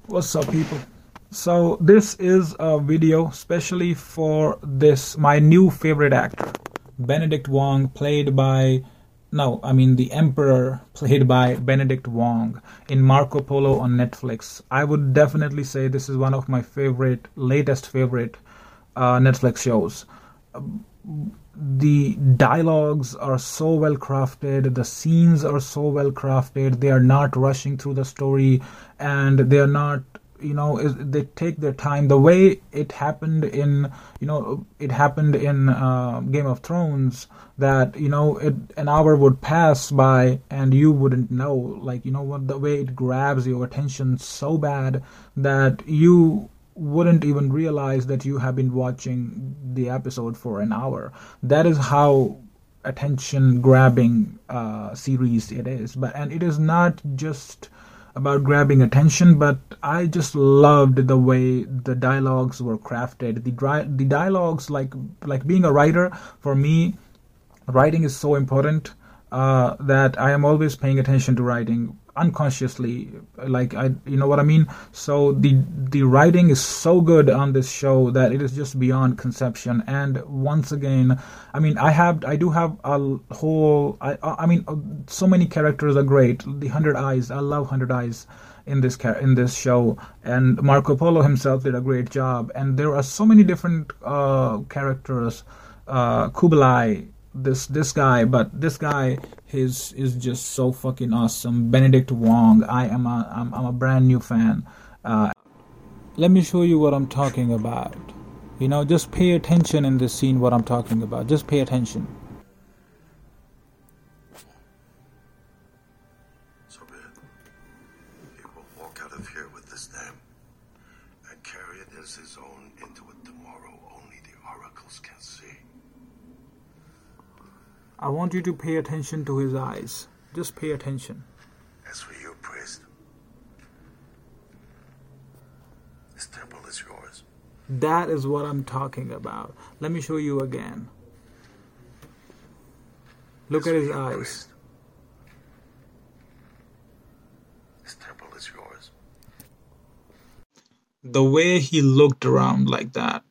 What's up, people? So this is a video especially for this my new favorite actor, Benedict Wong, played by no, I mean the Emperor, played by Benedict Wong in Marco Polo on Netflix. I would definitely say this is one of my latest favorite Netflix shows. The dialogues are so well crafted, the scenes are so well crafted, they are not rushing through the story, and they are not, they take their time. The way it happened in, Game of Thrones, that an hour would pass by and you wouldn't know, the way it grabs your attention so bad that you wouldn't even realize that you have been watching the episode for an hour. That is how attention grabbing series it is. And it is not just about grabbing attention, but I just loved the way the dialogues were crafted. The dialogues, like being a writer, for me, writing is so important that I am always paying attention to writing unconsciously, you know what I mean. So the writing is so good on this show that it is just beyond conception. And once again, I mean, I do have a whole, so many characters are great. The Hundred Eyes, I love Hundred Eyes in this show, and Marco Polo himself did a great job. And there are so many different characters. Kublai, this guy, but this guy is just so fucking awesome. Benedict Wong, I'm a brand new fan. Let me show you what I'm talking about. Just pay attention in this scene what I'm talking about. Just pay attention. So be it. He will walk out of here with this name and carry it as his own into a tomorrow only the oracles can see. I want you to pay attention to his eyes. Just pay attention. As for you, priest, this temple is yours. That is what I'm talking about. Let me show you again. Look at his eyes. Priest, this temple is yours. The way he looked around like that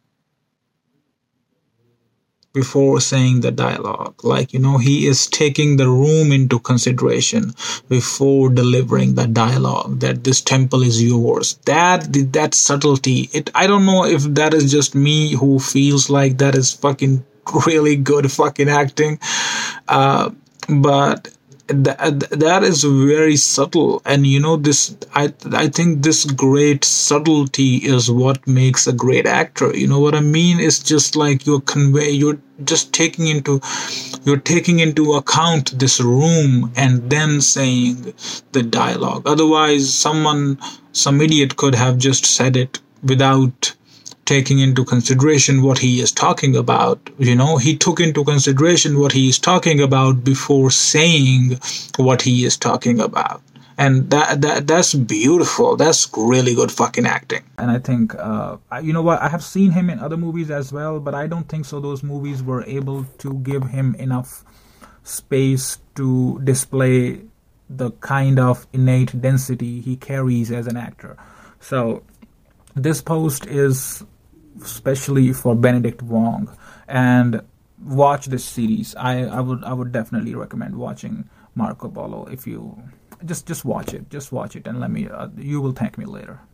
before saying the dialogue, he is taking the room into consideration before delivering the dialogue, that this temple is yours. That subtlety, I don't know if that is just me who feels like that is fucking really good fucking acting, but that is very subtle. And this, I think this great subtlety is what makes a great actor. You know what I mean? It's just like you're taking into account this room and then saying the dialogue. Otherwise, some idiot could have just said it without taking into consideration what he is talking about. He took into consideration what he is talking about before saying what he is talking about. And that's beautiful. That's really good fucking acting. And I think, you know what, I have seen him in other movies as well, but I don't think so those movies were able to give him enough space to display the kind of innate density he carries as an actor. So this post is especially for Benedict Wong, and watch this series. I would definitely recommend watching Marco Polo. If you just watch it, and let me you will thank me later.